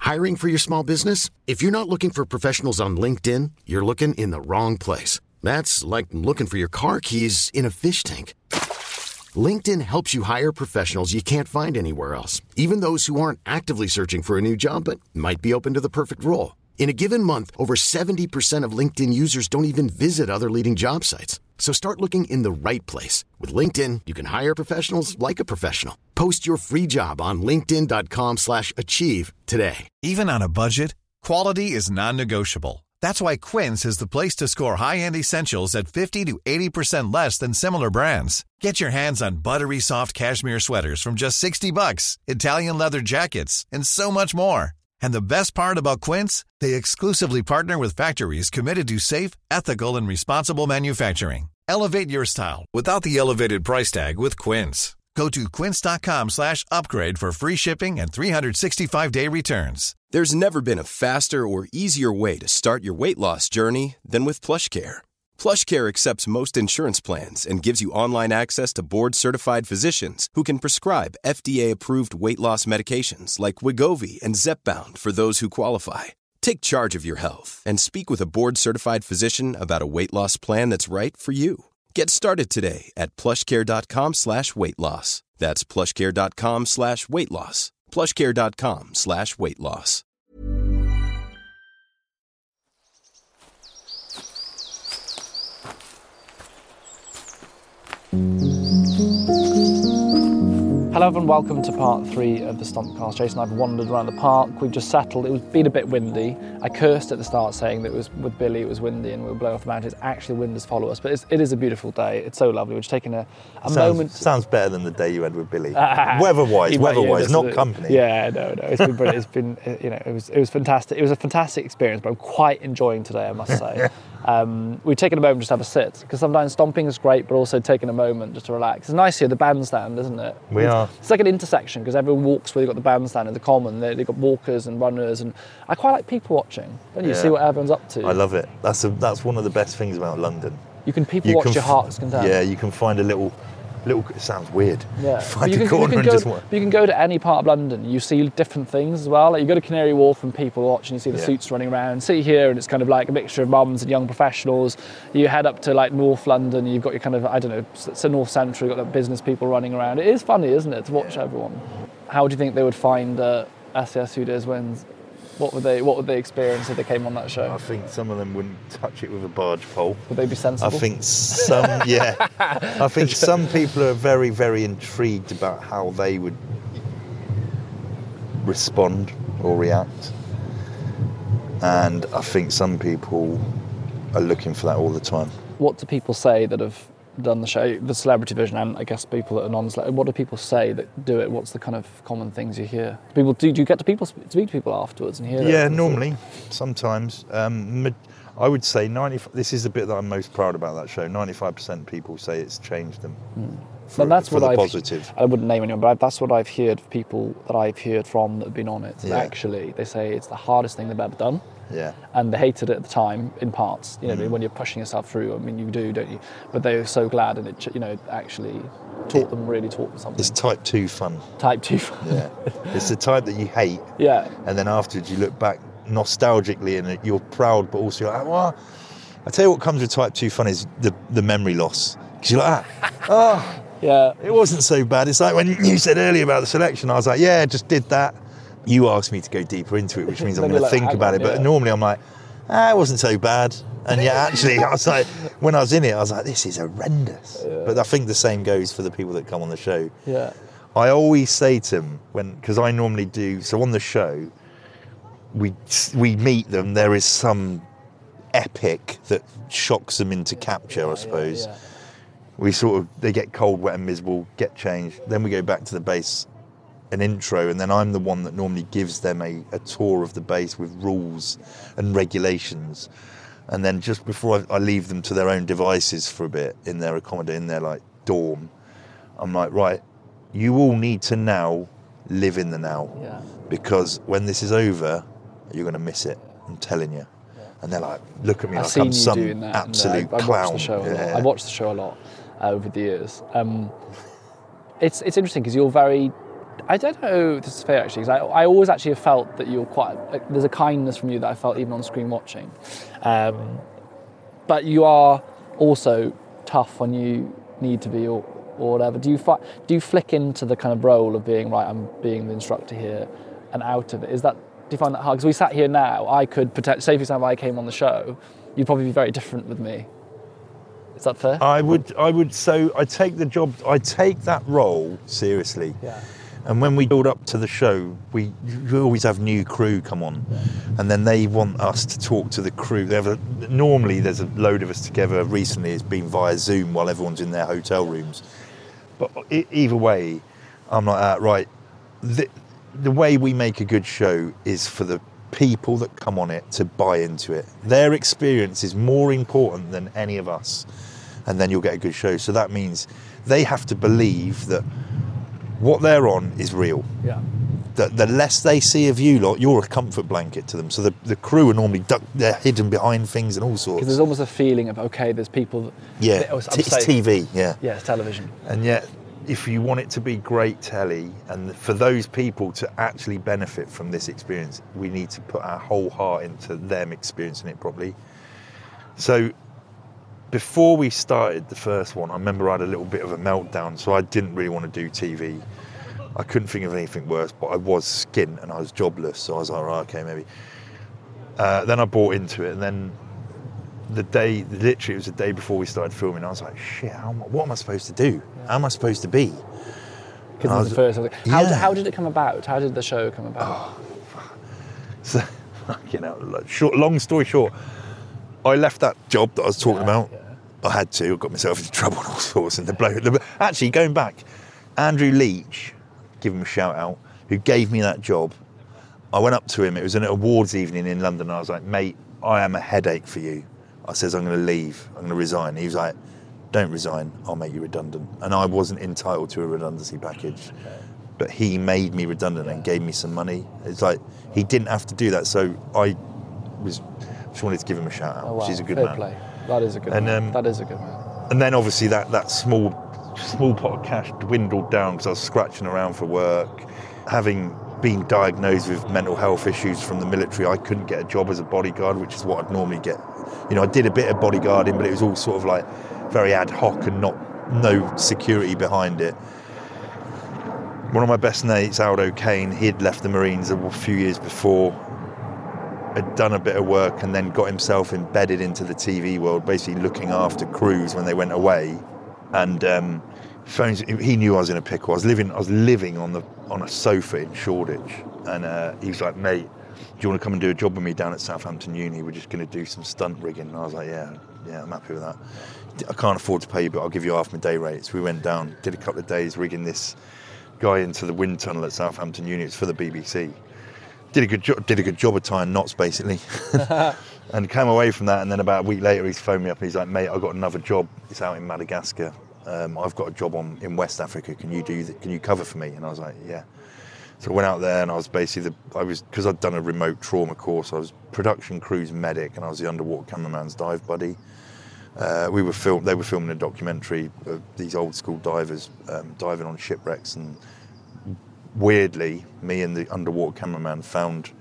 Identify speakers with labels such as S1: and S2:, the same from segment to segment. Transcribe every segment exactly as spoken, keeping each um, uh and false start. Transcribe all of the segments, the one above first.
S1: Hiring for your small business? If you're not looking for professionals on LinkedIn, you're looking in the wrong place. That's like looking for your car keys in a fish tank. LinkedIn helps you hire professionals you can't find anywhere else, even those who aren't actively searching for a new job but might be open to the perfect role. In a given month, over seventy percent of LinkedIn users don't even visit other leading job sites. So start looking in the right place. With LinkedIn, you can hire professionals like a professional. Post your free job on linkedin.com slash achieve today.
S2: Even on a budget, quality is non-negotiable. That's why Quince is the place to score high-end essentials at fifty to eighty percent less than similar brands. Get your hands on buttery soft cashmere sweaters from just sixty bucks, Italian leather jackets, and so much more. And the best part about Quince, they exclusively partner with factories committed to safe, ethical, and responsible manufacturing. Elevate your style without the elevated price tag with Quince. Go to quince.com slash upgrade for free shipping and three sixty-five day returns.
S3: There's never been a faster or easier way to start your weight loss journey than with PlushCare. PlushCare accepts most insurance plans and gives you online access to board-certified physicians who can prescribe F D A-approved weight loss medications like Wegovy and Zepbound for those who qualify. Take charge of your health and speak with a board-certified physician about a weight loss plan that's right for you. Get started today at plushcare.com slash weight loss. That's plushcare.com slash weight loss. plushcare.com slash weight loss.
S4: Hello everyone, welcome to part three of the Stompcast. Jason and I have wandered around the park. We've just settled. It was been a bit windy. I cursed at the start saying that it was with Billy, it was windy and we were blowing off the mountains. Actually, the wind has followed us, but it's, it is a beautiful day. It's so lovely. We're just taking a, a
S5: sounds,
S4: moment.
S5: Sounds better than the day you had with Billy. Uh, weather-wise, weather-wise, yeah, not company.
S4: Yeah, no, no. It's been brilliant. It's been, you know, it was it was fantastic. It was a fantastic experience, but I'm quite enjoying today, I must say. Um, we've taken a moment just to have a sit, because sometimes stomping is great, but also taking a moment just to relax. It's nice here, the bandstand, isn't it?
S5: We
S4: it's,
S5: are.
S4: It's like an intersection, because everyone walks where you've got the bandstand and the common. They've got walkers and runners, and I quite like people watching. Don't you?
S5: Yeah.
S4: See what everyone's up to.
S5: I love it. That's a, that's one of the best things about London.
S4: You can people
S5: you
S4: watch
S5: can
S4: your heart's content.
S5: Yeah, you can find a little, little. It sounds weird.
S4: Yeah,
S5: find
S4: you
S5: a
S4: can,
S5: corner
S4: you can
S5: and
S4: go,
S5: just watch.
S4: You can go to any part of London. You see different things as well. Like you go to Canary Wharf and people watch, and you see the
S5: Yeah.
S4: suits running around. See here, and it's kind of like a mixture of mums and young professionals. You head up to like North London. You've got your kind of I don't know, so North Central. You've got like business people running around. It is funny, isn't it, to watch
S5: Yeah.
S4: everyone? How do you think they would find uh, S C S Who Dares Wins? What would they What would they experience if they came on that show?
S5: I think some of them wouldn't touch it with a barge pole.
S4: Would they be sensible?
S5: I think some, yeah. I think some people are very, very intrigued about how they would respond or react. And I think some people are looking for that all the time.
S4: What do people say that have done the show, the celebrity version, and I guess people that are non-celebrity? What do people say that do it? What's the kind of common things you hear? People do, do you get to people to speak to people afterwards and hear?
S5: Yeah,
S4: it?
S5: normally, sometimes. Um, I would say ninety. This is the bit that I'm most proud about that show. ninety-five percent of people say it's changed them. Mm. For,
S4: and that's
S5: for
S4: what
S5: the
S4: I've,
S5: positive.
S4: I wouldn't name anyone, but that's what I've heard of people that I've heard from that have been on it.
S5: Yeah.
S4: Actually, they say it's the hardest thing they've ever done.
S5: Yeah.
S4: And they hated it at the time, in parts. You know,
S5: Mm.
S4: when you're pushing yourself through. I mean, you do, don't you? But they were so glad, and it, you know, actually taught them, really taught them something.
S5: It's type two fun.
S4: Type two fun.
S5: Yeah. It's the type that you hate.
S4: Yeah.
S5: And then afterwards you look back nostalgically and you're proud, but also you're like, well, I tell you what comes with type two fun is the, the memory loss. Because you're like, ah, oh,
S4: yeah,
S5: it wasn't so bad. It's like when you said earlier about the selection, I was like, yeah, just did that. You asked me to go deeper into it, which means I'm going to
S4: like,
S5: think about
S4: on,
S5: it. But
S4: yeah.
S5: normally I'm like, ah, it wasn't so bad. And yeah, actually, I was like, when I was in it, I was like, this is horrendous. Yeah. But I think the same goes for the people that come on the show.
S4: Yeah.
S5: I always say to them, when because I normally do, so on the show, we we meet them, there is some epic that shocks them into capture,
S4: yeah,
S5: I suppose.
S4: Yeah, yeah.
S5: We sort of, they get cold, wet and miserable, get changed. Then we go back to the base, an intro, and then I'm the one that normally gives them a, a tour of the base with rules and regulations. And then just before I, I leave them to their own devices for a bit in their accommodation, in their like dorm, I'm like, right, you all need to now live in the now.
S4: Yeah.
S5: Because when this is over, you're going to miss it. I'm telling you. Yeah. And they're like, look at me
S4: I've
S5: like
S4: seen
S5: I'm
S4: you
S5: some
S4: doing that,
S5: absolute
S4: and, uh, I, I
S5: clown.
S4: Watched the show a
S5: yeah.
S4: lot. I watched the show a lot uh, over the years. Um, it's it's interesting because you're very I don't know if this is fair actually, because I, I always actually have felt that you're quite, like, there's a kindness from you that I felt even on screen watching. Um, but you are also tough when you need to be, or, or whatever. Do you fi- do you flick into the kind of role of being, right, I'm being the instructor here, and out of it? Is that, do you find that hard? Because we sat here now, I could, potentially, say for example I came on the show, you'd probably be very different with me. Is that fair?
S5: I would, I would, so I take the job, I take that role seriously.
S4: Yeah.
S5: And when we build up to the show, we, we always have new crew come on, and then they want us to talk to the crew. They have a, normally there's a load of us together. Recently it's been via Zoom while everyone's in their hotel rooms. But either way, I'm like, ah, right, the, the way we make a good show is for the people that come on it to buy into it. Their experience is more important than any of us, and then you'll get a good show. So that means they have to believe that what they're on is real.
S4: Yeah.
S5: The, the less they see of you lot, you're a comfort blanket to them. So the, the crew are normally duck, they're hidden behind things and all sorts.
S4: Because there's almost a feeling of, okay, there's people that...
S5: Yeah,
S4: that, oh,
S5: T- it's T V, yeah.
S4: Yeah, it's television.
S5: And yet, if you want it to be great telly, and for those people to actually benefit from this experience, we need to put our whole heart into them experiencing it properly. So before we started the first one, I remember I had a little bit of a meltdown, so I didn't really want to do T V. I couldn't think of anything worse, but I was skint and I was jobless, so I was like, right, okay, maybe. Uh, then I bought into it, and then the day, literally it was the day before we started filming, I was like, shit, how, what am I supposed to do? How am I supposed to be?
S4: Because it was the first. Like, how,
S5: yeah.
S4: how did it come about? How did the show come about?
S5: Oh, so, you know, short, long story short, I left that job that I was talking
S4: Yeah,
S5: about.
S4: yeah.
S5: I had to. I got myself into trouble and all sorts. And the bloke, the, actually, going back, Andrew Leach, give him a shout out, who gave me that job. I went up to him. It was an awards evening in London. And I was like, mate, I am a headache for you. I says, I'm going to leave. I'm going to resign. He was like, don't resign. I'll make you redundant. And I wasn't entitled to a redundancy package. Okay. But he made me redundant yeah. and gave me some money. It's like, he didn't have to do that. So I was just wanted to give him a shout out.
S4: Oh, wow.
S5: She's a good
S4: Fair
S5: man.
S4: Play. That is a good
S5: and,
S4: man.
S5: Um,
S4: that is a good man.
S5: And then obviously that, that small small pot of cash dwindled down because I was scratching around for work. Having been diagnosed with mental health issues from the military, I couldn't get a job as a bodyguard, which is what I'd normally get. You know, I did a bit of bodyguarding, but it was all sort of like very ad hoc and not no security behind it. One of my best mates, Aldo Kane, he'd left the Marines a few years before, had done a bit of work and then got himself embedded into the T V world, basically looking after crews when they went away. And um, phones, he knew I was in a pickle. I was living, I was living on the on a sofa in Shoreditch, and uh, he was like, "Mate, do you want to come and do a job with me down at Southampton Uni? We're just going to do some stunt rigging." And I was like, "Yeah, yeah, I'm happy with that. I can't afford to pay you, but I'll give you half my day rate." So we went down, did a couple of days rigging this guy into the wind tunnel at Southampton Uni. It's for the B B C. Did a good job. Did a good job of tying knots, basically, and came away from that. And then about a week later, he's phoned me up and he's like, "Mate, I've got another job. It's out in Madagascar. Um, I've got a job on in West Africa. Can you do? Can you cover for me?" And I was like, "Yeah." So I went out there and I was basically the. I was because I'd done a remote trauma course. I was production crew's medic and I was the underwater cameraman's dive buddy. Uh, we were film. They were filming a documentary of these old school divers um, diving on shipwrecks, and weirdly, me and the underwater cameraman found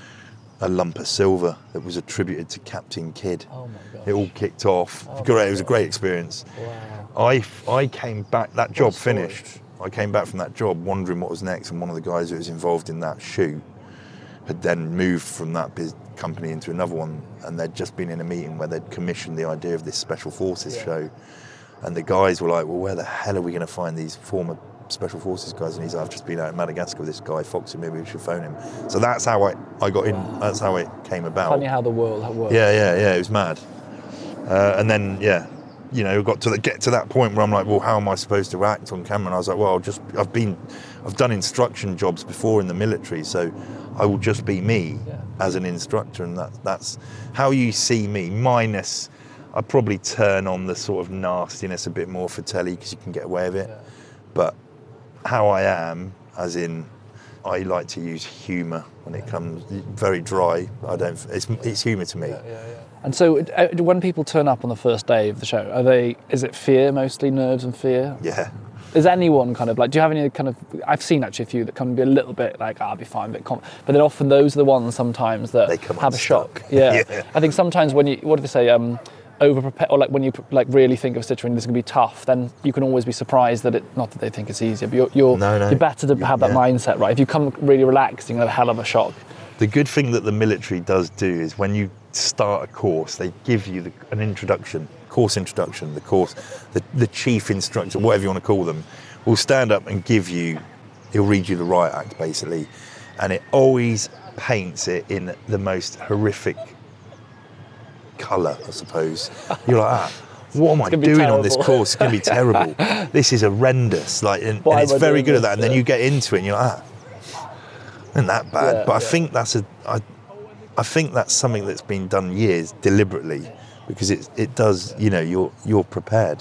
S5: a lump of silver that was attributed to Captain Kidd.
S4: Oh my God!
S5: It all kicked off.
S4: Oh
S5: great. It was a great experience.
S4: Wow.
S5: I I came back. That job
S4: What a story.
S5: finished. I came back from that job wondering what was next, and one of the guys who was involved in that shoot had then moved from that biz- company into another one, and they'd just been in a meeting where they'd commissioned the idea of this Special Forces
S4: Yeah.
S5: show, and the guys were like, "Well, where the hell are we going to find these former Special Forces guys?" And he's like, "I've just been out in Madagascar with this guy, Foxy, maybe we should phone him." So that's how I, I got in,
S4: Wow.
S5: that's how it came about.
S4: Funny how the world works.
S5: Yeah, yeah, yeah, it was mad. Uh, and then, yeah, you know, got to the, get to that point where I'm like, well, how am I supposed to act on camera? And I was like, well, I'll just, I've been, I've done instruction jobs before in the military, so I will just be me
S4: Yeah.
S5: as an instructor, and that, that's how you see me, minus I probably turn on the sort of nastiness a bit more for telly because you can get away with it.
S4: Yeah.
S5: But how I am, as in, I like to use humour when it comes, very dry. I don't, it's, it's humour to me.
S4: Yeah, yeah, yeah. And so, uh, when people turn up on the first day of the show, are they? Is it fear mostly, nerves and fear?
S5: Yeah.
S4: Is anyone kind of like, do you have any kind of, I've seen actually a few that can be a little bit like, oh, I'll be fine, a bit calm. But then often those are the ones sometimes that
S5: They come
S4: have a
S5: unstuck.
S4: shock. Yeah.
S5: Yeah.
S4: I think sometimes when you, what do they say, um, over prepare, or like when you like really think of a situation that's going to be tough, then you can always be surprised that it, not that they think it's easier, but you're, you're,
S5: No, no.
S4: you're better to have that
S5: Yeah.
S4: mindset, right? If you come really relaxed, you're going to have a hell of a shock.
S5: The good thing that the military does do is when you start a course, they give you the, an introduction, course introduction, the course, the, the chief instructor, whatever you want to call them, will stand up and give you, he'll read you the riot act basically, and it always paints it in the most horrific colour, I suppose. You're like, ah, what am I
S4: gonna be
S5: doing on this
S4: terrible.
S5: course? It's going to be terrible. This is horrendous. Like, and,
S4: Why
S5: and it's
S4: am I
S5: very
S4: doing
S5: good at
S4: this?
S5: that. And then
S4: Yeah.
S5: you get into it and you're like, ah, isn't that bad?
S4: Yeah,
S5: but I
S4: yeah.
S5: think that's a, I, I think that's something that's been done years deliberately, because it it does, you know, you're you're prepared.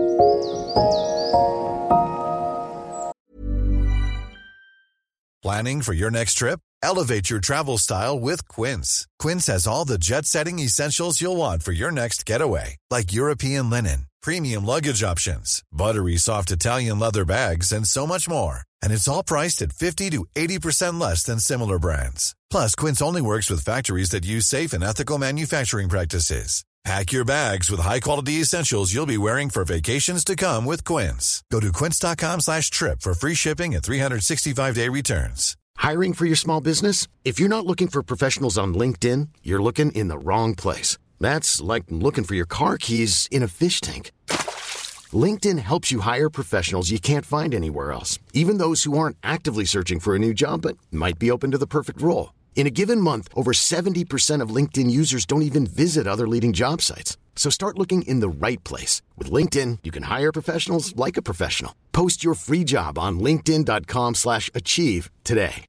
S2: Planning for your next trip? Elevate your travel style with Quince. Quince has all the jet-setting essentials you'll want for your next getaway, like European linen, premium luggage options, buttery soft Italian leather bags, and so much more. And it's all priced at fifty to eighty percent less than similar brands. Plus, Quince only works with factories that use safe and ethical manufacturing practices. Pack your bags with high-quality essentials you'll be wearing for vacations to come with Quince. Go to quince.com slash trip for free shipping and three sixty-five day returns.
S1: Hiring for your small business? If you're not looking for professionals on LinkedIn, you're looking in the wrong place. That's like looking for your car keys in a fish tank. LinkedIn helps you hire professionals you can't find anywhere else, even those who aren't actively searching for a new job but might be open to the perfect role. In a given month, over seventy percent of LinkedIn users don't even visit other leading job sites. So start looking in the right place. With LinkedIn, you can hire professionals like a professional. Post your free job on linkedin.com slash achieve today.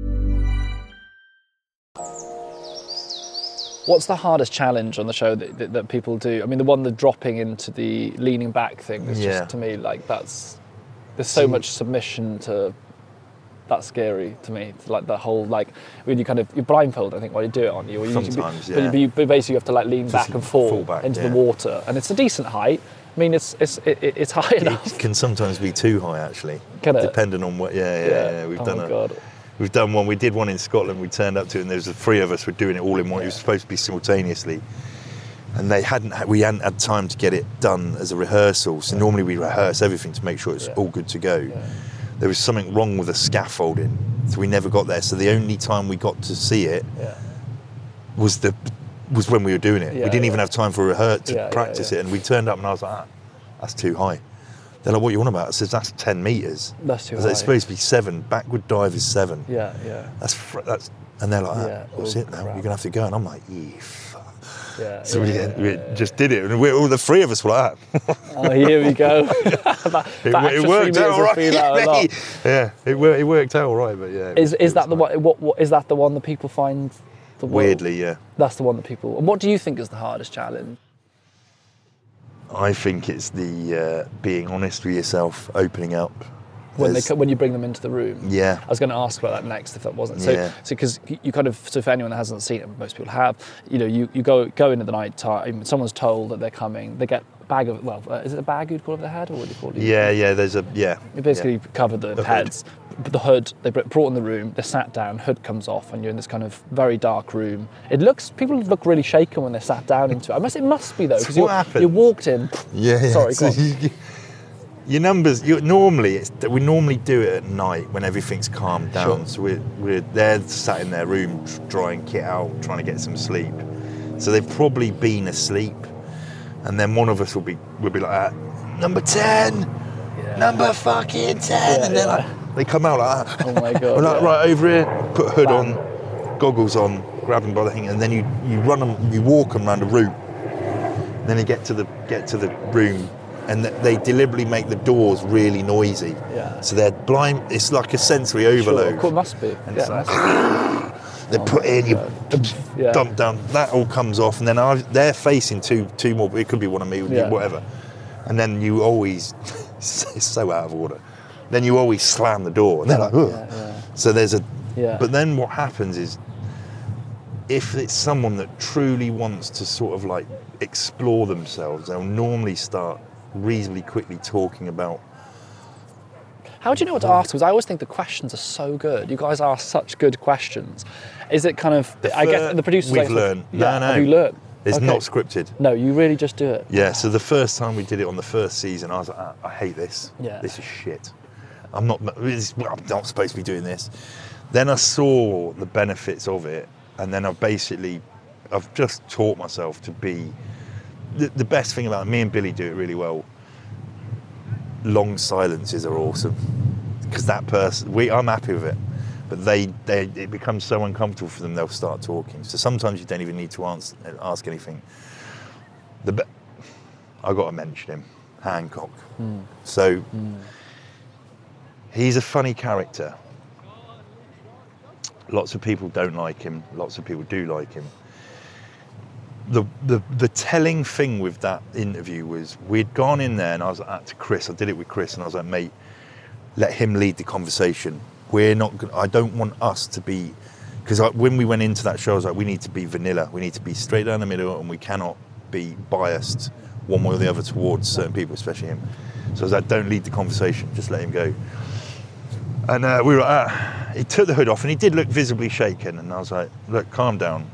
S4: What's the hardest challenge on the show that, that, that people do? I mean, the one, the dropping into the leaning back thing is
S5: Yeah.
S4: just, to me, like that's, there's so much submission to, that's scary to me. It's like the whole, like, when you kind of, you're blindfolded, I think, while you do it, aren't you? Or you
S5: Sometimes,
S4: but,
S5: yeah.
S4: But, you, but basically you have to like lean back and fall,
S5: fall back,
S4: into
S5: yeah.
S4: the water. And it's a decent height. I mean, it's it's it, it's high enough.
S5: It can sometimes be too high, actually,
S4: Can it?
S5: depending on what. Yeah, yeah, yeah. yeah. We've
S4: Oh
S5: done
S4: my
S5: a,
S4: God.
S5: We've done one. We did one in Scotland. We turned up to it, and there was the three of us were doing it all in one. It was supposed to be simultaneously, and they hadn't. Had, we hadn't had time to get it done as a rehearsal. So normally we rehearse everything to make sure it's
S4: Yeah.
S5: all good to go.
S4: Yeah.
S5: There was something wrong with the scaffolding, so we never got there. So the only time we got to see it
S4: Yeah.
S5: was the was when we were doing it.
S4: Yeah,
S5: we didn't even
S4: yeah.
S5: have time for rehearse to
S4: Yeah, yeah,
S5: practice
S4: yeah.
S5: it, and we turned up, and I was like, ah, "That's too high." They're like, "What are you on about?" I said, "That's ten metres.
S4: That's too
S5: I said, It's
S4: high.
S5: supposed to be seven. Backward dive is seven.
S4: Yeah, yeah.
S5: That's fr- that's." And they're like, ah,
S4: Yeah,
S5: "What's
S4: oh,
S5: it now?
S4: crap.
S5: You're gonna have to go." And I'm like, "Yeah." fuck."
S4: Yeah,
S5: So
S4: yeah,
S5: we,
S4: yeah,
S5: we
S4: yeah,
S5: just did it, and we, all the three of us were like, that.
S4: Oh, here we go. that,
S5: it,
S4: that
S5: it
S4: extra
S5: worked
S4: three
S5: out
S4: meters
S5: all
S4: will
S5: right.
S4: feel out a lot.
S5: Yeah, it, wor- it worked out all right, but yeah. it
S4: Is
S5: was-
S4: is
S5: it
S4: that
S5: was
S4: the
S5: like-
S4: one? What, what is that the one that people find? The wo-
S5: Weirdly, yeah.
S4: That's the one that people. And what do you think is the hardest challenge?
S5: I think it's the uh, being honest with yourself, opening up.
S4: When they
S5: There's-
S4: co- when you bring them into the room.
S5: Yeah.
S4: I was going to ask about that next if that wasn't. So
S5: Yeah.
S4: so because you kind of so for anyone that hasn't seen it, most people have. You know, you, you go go into the night time. Someone's told that they're coming. They get a bag of well, uh, is it a bag you'd call over their head or what do you call it?
S5: Yeah, yeah. There's a yeah.
S4: You basically
S5: yeah.
S4: cover the,
S5: The hood.
S4: heads, but the hood. They br- brought in the room. They sat down. Hood comes off, and you're in this kind of very dark room. It looks. People look really shaken when they sat down into it. I must. It must be though, because
S5: what
S4: you
S5: happens.
S4: you walked in.
S5: Yeah, yeah.
S4: Sorry,
S5: So
S4: go on.
S5: you- your numbers. You, normally, it's, we normally do it at night when everything's calmed down.
S4: Sure.
S5: So we're we're they're sat in their room drying kit out, trying to get some sleep. So they've probably been asleep, and then one of us will be will be like, ah, number ten,
S4: Yeah.
S5: number fucking ten,
S4: Yeah,
S5: and then
S4: yeah.
S5: like, they come out like that.
S4: Oh my God,
S5: We're like,
S4: yeah.
S5: right over here, put a hood
S4: Bang.
S5: on, goggles on, grab them by the thing, and then you you run them, you walk them around a route. Then you get to the get to the room, and th- they deliberately make the doors really noisy.
S4: Yeah.
S5: So they're blind. It's like a sensory overload.
S4: Sure, of course, it must be.
S5: And
S4: Yeah,
S5: it's like,
S4: must
S5: they put in, you
S4: Yeah.
S5: dump down. That all comes off, and then I, they're facing two two more. It could be one of me,
S4: Yeah.
S5: whatever. And then you always, it's so out of order. Then you always slam the door, and they're like, ugh.
S4: Yeah, yeah.
S5: So there's a.
S4: Yeah.
S5: But then what happens is, if it's someone that truly wants to sort of like explore themselves, they'll normally start reasonably quickly talking about
S4: How do you know what to ask? Because I always think the questions are so good. You guys ask such good questions. Is it kind of,
S5: The
S4: I guess
S5: fir-
S4: the producers...
S5: We've
S4: like,
S5: learned.
S4: Yeah,
S5: No, no.
S4: Have you learned?
S5: It's
S4: Okay.
S5: not scripted.
S4: No, you really just do it.
S5: Yeah, so the first time we did it on the first season, I was like, I, I hate this.
S4: Yeah.
S5: This is shit. I'm not, this, well, I'm not supposed to be doing this. Then I saw the benefits of it, and then I've basically, I've just taught myself to be, the, the best thing about it, me and Billy do it really well. Long silences are awesome. Because that person, we, I'm happy with it. But they, they, it becomes so uncomfortable for them, they'll start talking. So sometimes you don't even need to answer, ask anything. The be- I got to mention him, Hancock. Mm. So mm. he's a funny character. Lots of people don't like him. Lots of people do like him. The the the telling thing with that interview was we'd gone in there and I was like, to Chris, I did it with Chris, and I was like, mate, let him lead the conversation. We're not gonna, I don't want us to be, because when we went into that show, I was like, we need to be vanilla. We need to be straight down the middle, and we cannot be biased one way or the other towards certain people, especially him. So I was like, don't lead the conversation, just let him go. And uh, we were like, ah. He took the hood off, and he did look visibly shaken, and I was like, look, calm down.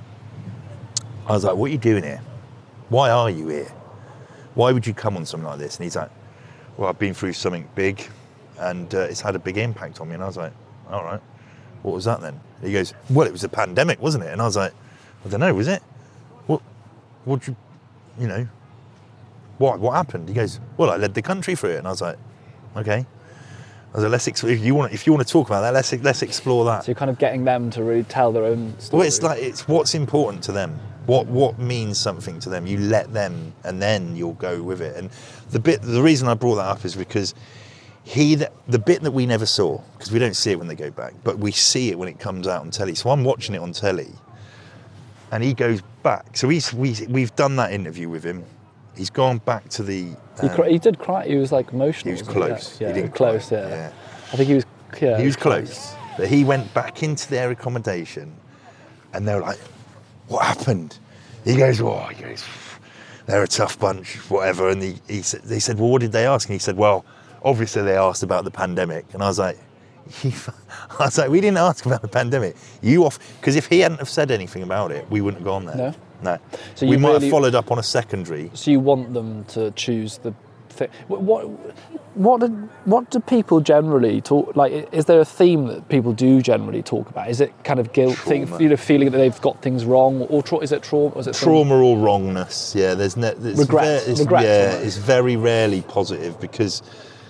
S5: I was like, what are you doing here? Why are you here? Why would you come on something like this? And he's like, well, I've been through something big, and uh, it's had a big impact on me. And I was like, all right, what was that then? He goes, well, it was a pandemic, wasn't it? And I was like, I don't know, was it? What, what you, you know, what, what happened? He goes, well, I led the country through it. And I was like, okay. I was like, let's ex- if you want, if you want to talk about that, let's let's explore that.
S4: So you're kind of getting them to really tell their own story.
S5: Well, it's like it's what's important to them. What what means something to them. You let them, and then you'll go with it. And the bit, the reason I brought that up is because he, the, the bit that we never saw, because we don't see it when they go back, but we see it when it comes out on telly. So I'm watching it on telly, and he goes back. So he's we we've done that interview with him. He's gone back to the. Um,
S4: he, cr- he did cry. He was like emotional.
S5: He was close.
S4: Yeah,
S5: he
S4: yeah,
S5: didn't
S4: close.
S5: cry.
S4: Yeah.
S5: yeah.
S4: I think he was. Yeah,
S5: he was close. But he went back into their accommodation, and they were like, "What happened?" He goes, "Oh, he goes, they're a tough bunch, whatever." And he, he said, "They said, well, what did they ask?" And he said, "Well, obviously they asked about the pandemic." And I was like, he, "I was like, we didn't ask about the pandemic. You off because if he hadn't have said anything about it, we wouldn't have gone there."
S4: No.
S5: No.
S4: So
S5: we
S4: you
S5: might
S4: really,
S5: have followed up on a secondary.
S4: So you want them to choose the thing. What, what, what, do, what do people generally talk, like, is there a theme that people do generally talk about? Is it kind of guilt, thing, you know, feeling that they've got things wrong, or tra- is it trauma? Is it
S5: trauma some... or wrongness? Yeah, there's ne- it's
S4: regret.
S5: Very, it's,
S4: regret
S5: yeah, it's very rarely positive because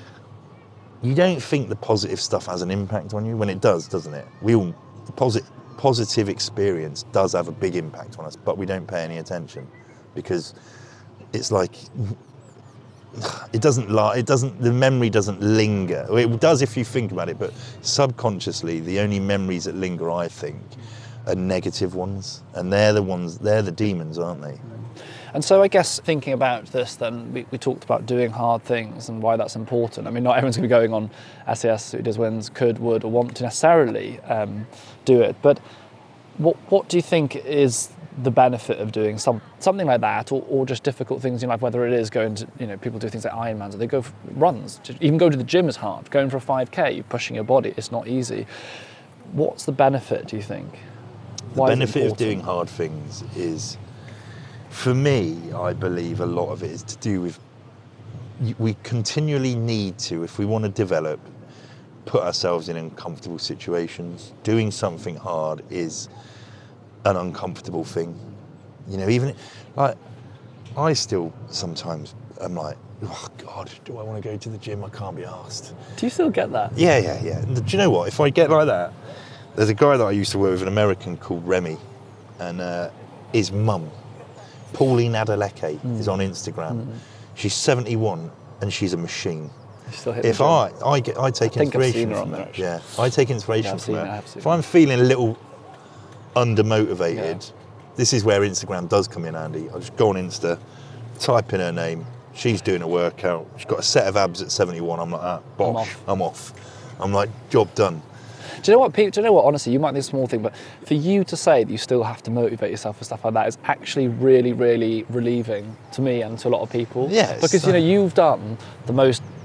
S5: you don't think the positive stuff has an impact on you when it does, doesn't it? We all the positive. Positive experience does have a big impact on us, but we don't pay any attention because it's like it doesn't lie. It doesn't. The memory doesn't linger. It does if you think about it, but subconsciously, the only memories that linger, I think, are negative ones, and they're the ones. They're the demons, aren't they?
S4: And so I guess thinking about this then, we, we talked about doing hard things and why that's important. I mean, not everyone's going to be going on S A S, who does wins, could, would, or want to necessarily um, do it. But what what do you think is the benefit of doing some something like that, or, or just difficult things in life, whether it is going to, you know, people do things like Ironmans, or they go for runs, even go to the gym is hard. Going for a five K, you're pushing your body, it's not easy. What's the benefit, do you think?
S5: The why benefit of doing hard things is, for me, I believe a lot of it is to do with, we continually need to, if we want to develop, put ourselves in uncomfortable situations. Doing something hard is an uncomfortable thing. You know, even, like, I still sometimes am like, oh God, do I want to go to the gym? I can't be arsed.
S4: Do you still get that?
S5: Yeah, yeah, yeah. Do you know what? If I get like that, there's a guy that I used to work with, an American called Remy, and uh, his mum, Pauline Adeleke, mm. is on Instagram. Mm. She's seventy-one and she's a machine.
S4: Still
S5: if I, I get, I take
S4: I think
S5: inspiration
S4: I've seen
S5: from
S4: her
S5: her.
S4: on
S5: Yeah, I take inspiration
S4: yeah,
S5: from
S4: her.
S5: her. If I'm feeling a little undermotivated, yeah. This is where Instagram does come in handy. I just go on Insta, type in her name. She's doing a workout. She's got a set of abs at seventy-one. I'm like, ah, bosh, I'm off. I'm off. I'm like, job done.
S4: Do you know what, Pete? Do you know what? Honestly, you might think it's a small thing, but for you to say that you still have to motivate yourself for stuff like that is actually really, really relieving to me and to a lot of people.
S5: Yeah.
S4: Because, you know, you've done the most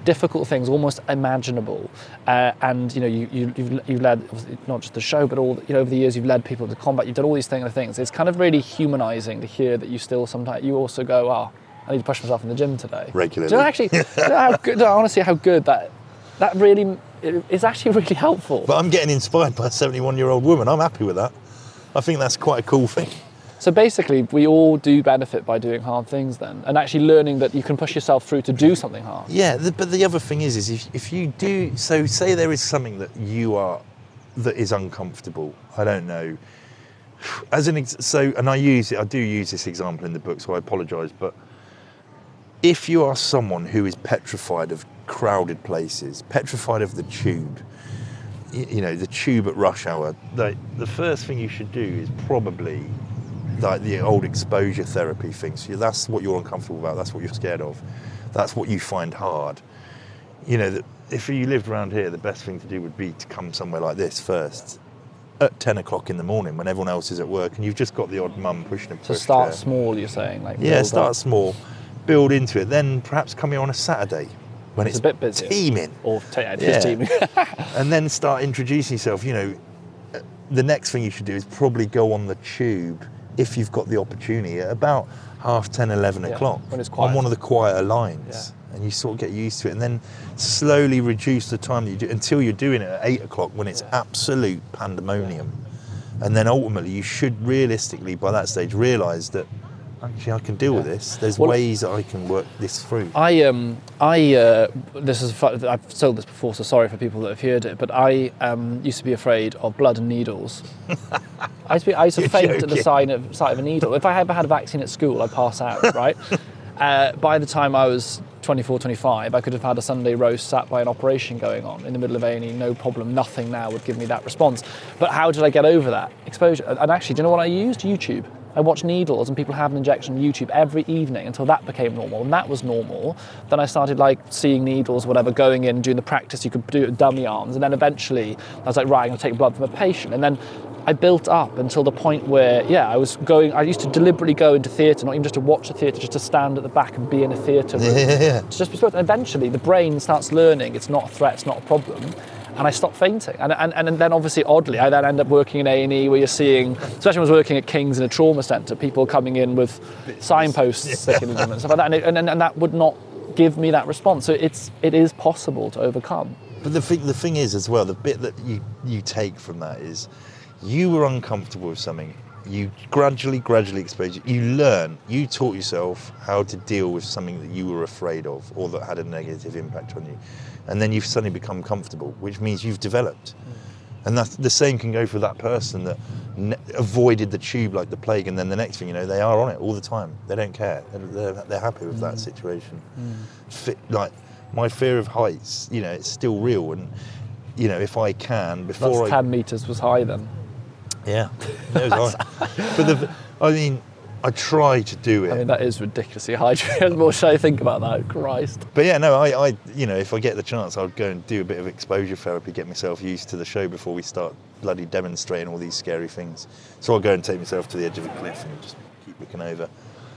S4: difficult things, almost imaginable. Uh, and you know, you, you, you've, you've led obviously not just the show, but all you know over the years you've led people to combat. You've done all these things. things. It's kind of really humanising to hear that you still sometimes you also go, oh, I need to push myself in the gym today.
S5: Regularly.
S4: Do you know, actually, do you know how good, honestly, how good that that really is actually really helpful.
S5: But I'm getting inspired by a seventy-one-year-old woman. I'm happy with that. I think that's quite a cool thing.
S4: So basically, we all do benefit by doing hard things then, and actually learning that you can push yourself through to do something hard.
S5: Yeah, the, but the other thing is, is if, if you do, so say there is something that you are, that is uncomfortable, I don't know, as an, ex- so, and I use it, I do use this example in the book, so I apologise, but if you are someone who is petrified of crowded places, petrified of the tube, you, you know, the tube at rush hour, the, the first thing you should do is probably like the old exposure therapy thing. So that's what you're uncomfortable about, that's what you're scared of, that's what you find hard. You know, that if you lived around here, the best thing to do would be to come somewhere like this first at ten o'clock in the morning when everyone else is at work and you've just got the odd mum pushing a push.
S4: So start
S5: there.
S4: small, you're saying? Like
S5: yeah,
S4: build
S5: start
S4: up.
S5: small, build into it, then perhaps come here on a Saturday when
S4: It's
S5: it's,
S4: a bit busier.
S5: teeming.
S4: Or t- yeah,
S5: Yeah.
S4: teaming.
S5: And then start introducing yourself. You know, the next thing you should do is probably go on the tube if you've got the opportunity at about half ten, eleven
S4: Yeah,
S5: o'clock
S4: when it's quiet.
S5: on one of the quieter lines.
S4: Yeah.
S5: And you sort of get used to it and then slowly reduce the time that you do until you're doing it at eight o'clock when it's
S4: Yeah.
S5: absolute pandemonium. And then ultimately you should realistically by that stage realise that actually I can deal with this. There's
S4: Well,
S5: ways that I can work this through.
S4: I um I uh, this is fu- I've told this before, so sorry for people that have heard it. But I um used to be afraid of blood and needles. I used to, be, I used to
S5: You're
S4: faint at the
S5: joking.
S4: sight of, sight of a needle. If I ever had a vaccine at school, I'd pass out. Right. uh, by the time I was twenty-four, twenty-five, I could have had a Sunday roast sat by an operation going on in the middle of A and E, no problem. Nothing now would give me that response. But how did I get over that exposure? And actually, do you know what I used? YouTube. I watched needles and people having injection on YouTube every evening until that became normal. And that was normal. Then I started like seeing needles, whatever, going in, doing the practice you could do with dummy arms. And then eventually I was like, right, I'm gonna take blood from a patient. And then I built up until the point where, yeah, I was going, I used to deliberately go into theatre, not even just to watch a theatre, just to stand at the back and be in a theatre room.
S5: Yeah, yeah, yeah.
S4: To just be supposed, and eventually the brain starts learning it's not a threat, it's not a problem. And I stopped fainting. And, and, and then obviously, oddly, I then end up working in A and E where you're seeing, especially when I was working at King's in a trauma centre, people coming in with signposts sticking in them and stuff like that. And, it, and, and that would not give me that response. So it's, it is possible to overcome.
S5: But the thing, the thing is as well, the bit that you, you take from that is you were uncomfortable with something. You gradually, gradually exposed it. You learn, you taught yourself how to deal with something that you were afraid of or that had a negative impact on you. And then you've suddenly become comfortable, which means you've developed. Mm. And that's, the same can go for that person that ne- avoided the tube like the plague, and then the next thing you know, they are on it all the time. They don't care. They're, they're, they're happy with mm. that situation. Mm. Fi- like, my fear of heights, you know, it's still real. And, you know, if I can, before
S4: That's
S5: I...
S4: ten metres was high then.
S5: Yeah, it was high. But the, I mean, I try to do it.
S4: I mean, that is ridiculously high. What should I think about that? Christ.
S5: But yeah, no, I, I, you know, if I get the chance, I'll go and do a bit of exposure therapy, get myself used to the show before we start bloody demonstrating all these scary things. So I'll go and take myself to the edge of a cliff and just keep looking over.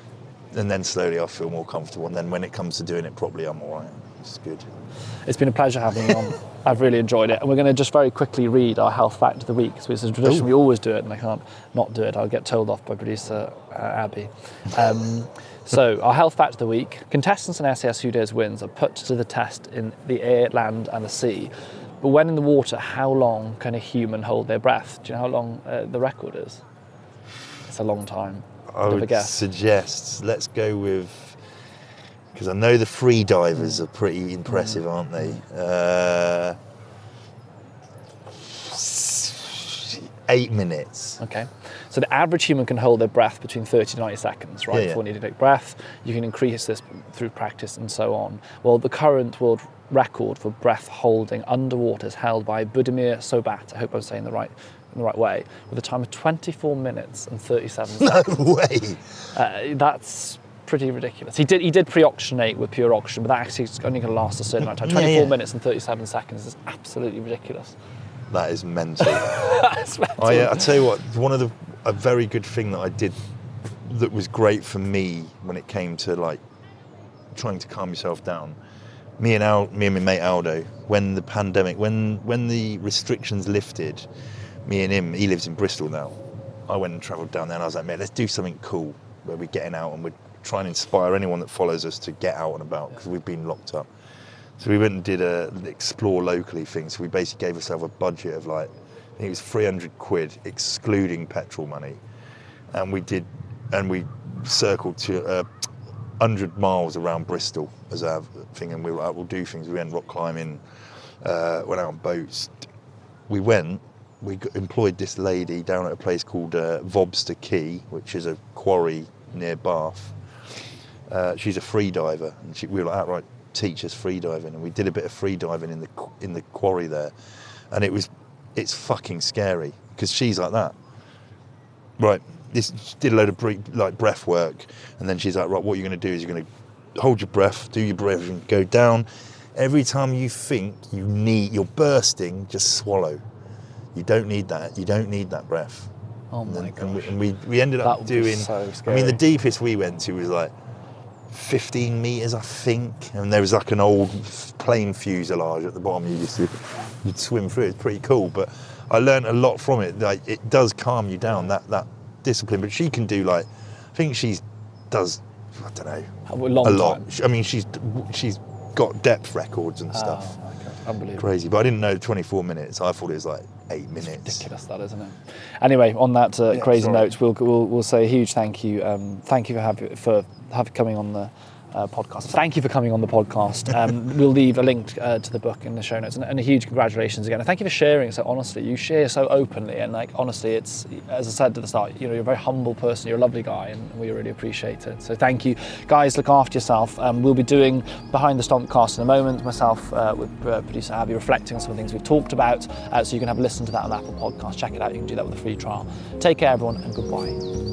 S5: And then slowly I'll feel more comfortable. And then when it comes to doing it properly, I'm all right. It's good. It's
S4: been a pleasure having you on. I've really enjoyed it. And we're going to just very quickly read our health fact of the week. So it's a tradition. Ooh. We always do it, and I can't not do it. I'll get told off by producer uh, Abby. Um, so our health fact of the week. Contestants in S A S Who Dares Wins are put to the test in the air, land and the sea. But when in the water, how long can a human hold their breath? Do you know how long uh, the record is? It's a long time.
S5: I would suggest, let's go with, because I know the free divers are pretty impressive, mm. aren't they? Uh, eight minutes.
S4: Okay. So the average human can hold their breath between thirty to ninety seconds, right,
S5: yeah,
S4: before
S5: yeah.
S4: needing to take breath. You can increase this through practice and so on. Well, the current world record for breath holding underwater is held by Budimir Sobat, I hope I'm saying the right in the right way, with a time of twenty-four minutes and thirty-seven
S5: No
S4: seconds.
S5: way!
S4: Uh, that's pretty ridiculous. He did he did pre-oxygenate with pure oxygen, but that actually is only going to last a certain amount of time. twenty-four yeah, yeah. minutes and thirty-seven seconds is absolutely ridiculous.
S5: That is mental.
S4: That's mental.
S5: I, uh, I tell you what, one of the a very good thing that I did that was great for me when it came to like trying to calm yourself down me and Al, me and my mate Aldo, when the pandemic, when when the restrictions lifted, me and him, he lives in Bristol now. I went and travelled down there, and I was like, mate, let's do something cool where we're getting out and we're trying to inspire anyone that follows us to get out and about because we've been locked up. So we went and did a explore locally thing. So we basically gave ourselves a budget of like, I think it was three hundred quid, excluding petrol money. And we did, and we circled to uh, one hundred miles around Bristol as our thing. And we were like, we'll do things. We went rock climbing, uh, went out on boats. We went, we got, employed this lady down at a place called uh, Vobster Quay, which is a quarry near Bath. Uh, she's a free diver. And she, we were like, outright, teach us free diving, and we did a bit of free diving in the in the quarry there, and it was it's fucking scary because she's like that, right? This did a load of bre- like breath work, and then she's like, right, what you're going to do is you're going to hold your breath, do your breathing, go down. Every time you think you need, you're bursting, just swallow. You don't need that. You don't need that breath.
S4: Oh my
S5: and,
S4: god!
S5: And we, and we we ended
S4: that
S5: up doing.
S4: So
S5: I mean, the deepest we went to was like fifteen metres, I think, and there was like an old plane fuselage at the bottom. You used to you'd swim through. It's pretty cool, but I learned a lot from it. Like, it does calm you down, that that discipline. But she can do like, I think she does, I don't know,
S4: a, long
S5: a lot.
S4: time.
S5: I mean, she's she's got depth records and stuff.
S4: Oh my god, unbelievable!
S5: Crazy, but I didn't know twenty-four minutes. I thought it was like eight minutes.
S4: It's ridiculous, that, isn't it? Anyway, on that uh,
S5: Yeah,
S4: crazy
S5: sorry.
S4: note, we'll, we'll we'll say a huge thank you. Um, thank you for having for have coming on the uh, podcast. Thank you for coming on the podcast. Um, we'll leave a link uh, to the book in the show notes, and, and a huge congratulations again. And thank you for sharing so honestly. You share so openly, and like honestly, it's, as I said at the start, you know, you're a very humble person. You're a lovely guy, and we really appreciate it. So thank you, guys. Look after yourself. Um, we'll be doing Behind the Stompcast in a moment. Myself uh, with uh, producer Abby reflecting on some of the things we've talked about. Uh, so you can have a listen to that on Apple Podcasts. Check it out. You can do that with a free trial. Take care, everyone, and goodbye.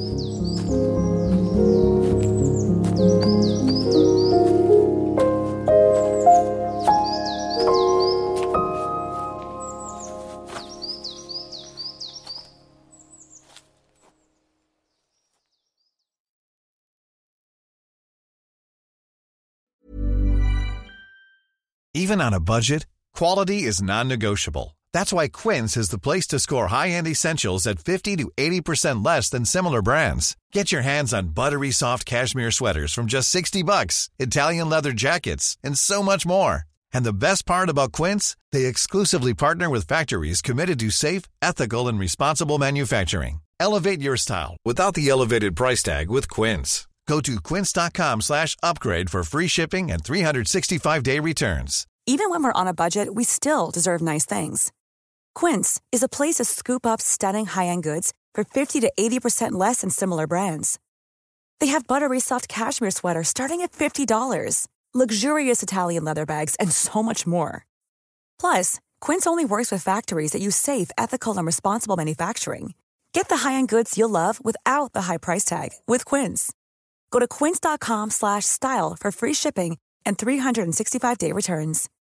S2: Even on a budget, quality is non-negotiable. That's why Quince is the place to score high-end essentials at fifty to eighty percent less than similar brands. Get your hands on buttery soft cashmere sweaters from just sixty bucks, Italian leather jackets, and so much more. And the best part about Quince, they exclusively partner with factories committed to safe, ethical, and responsible manufacturing. Elevate your style without the elevated price tag with Quince. Go to quince.com slash upgrade for free shipping and three sixty-five day returns.
S6: Even when we're on a budget, we still deserve nice things. Quince is a place to scoop up stunning high-end goods for fifty to eighty percent less than similar brands. They have buttery soft cashmere sweaters starting at fifty dollars, luxurious Italian leather bags, and so much more. Plus, Quince only works with factories that use safe, ethical, and responsible manufacturing. Get the high-end goods you'll love without the high price tag with Quince. Go to quince.com slash style for free shipping and three sixty-five day returns.